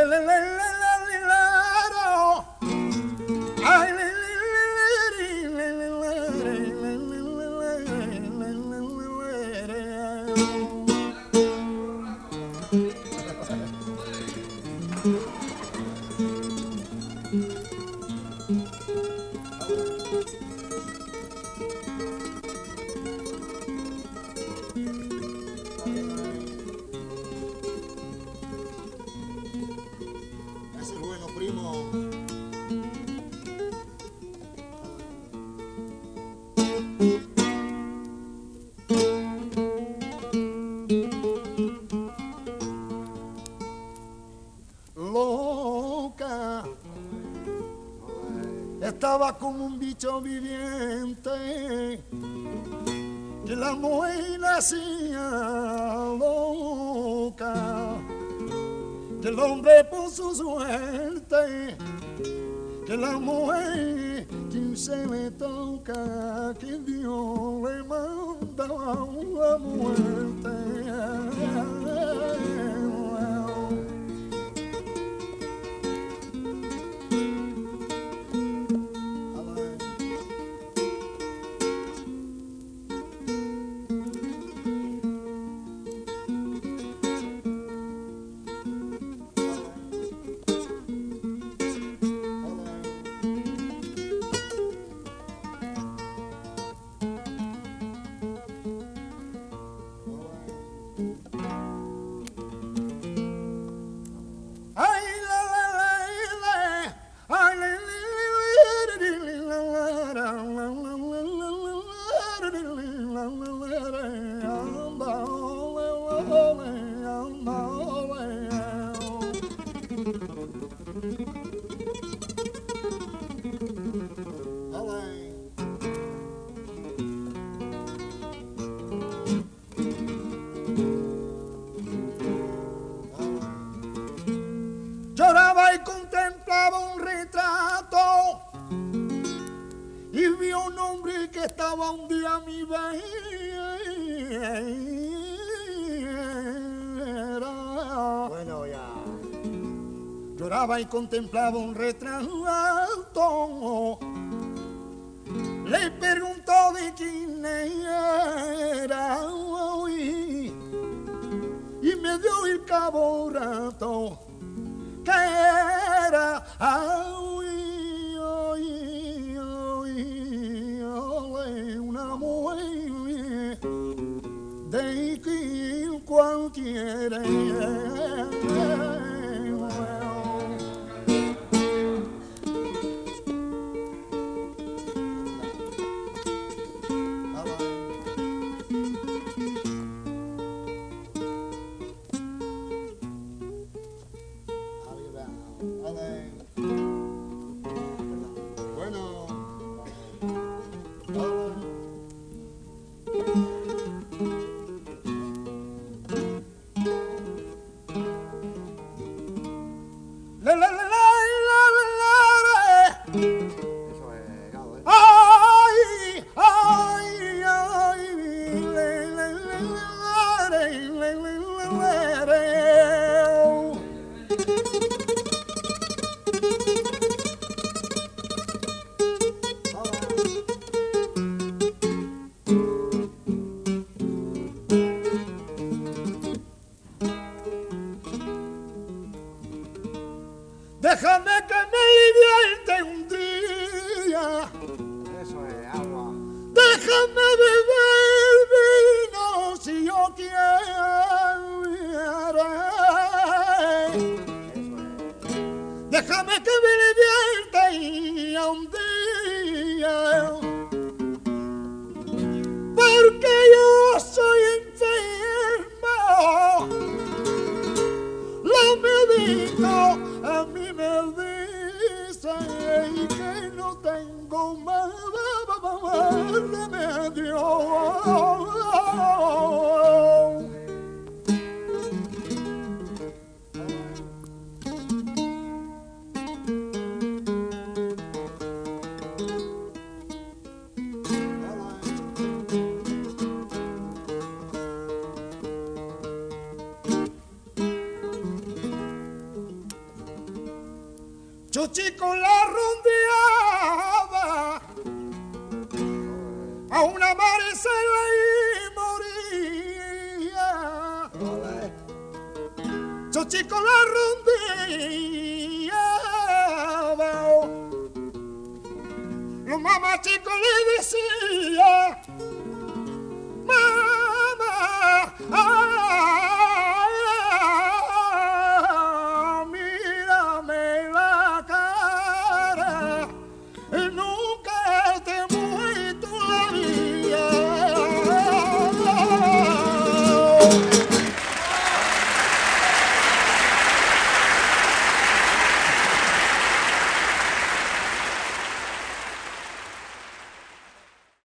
Loca, estaba como un bicho viviente que la mujer hacía loca, que el hombre por su suerte, que la mujer quien se le toca, que Dios le manda la muerte. Lloraba y contemplaba un retrato y vi un hombre que estaba un día a mi vera. Bueno, ya. Lloraba y contemplaba un retrato. Le preguntó de quién era y me dio el cabo rato que era una mujer de quien cualquiera. Chuchico la rondeaba a una Maricela y moría. Chuchico la rondeaba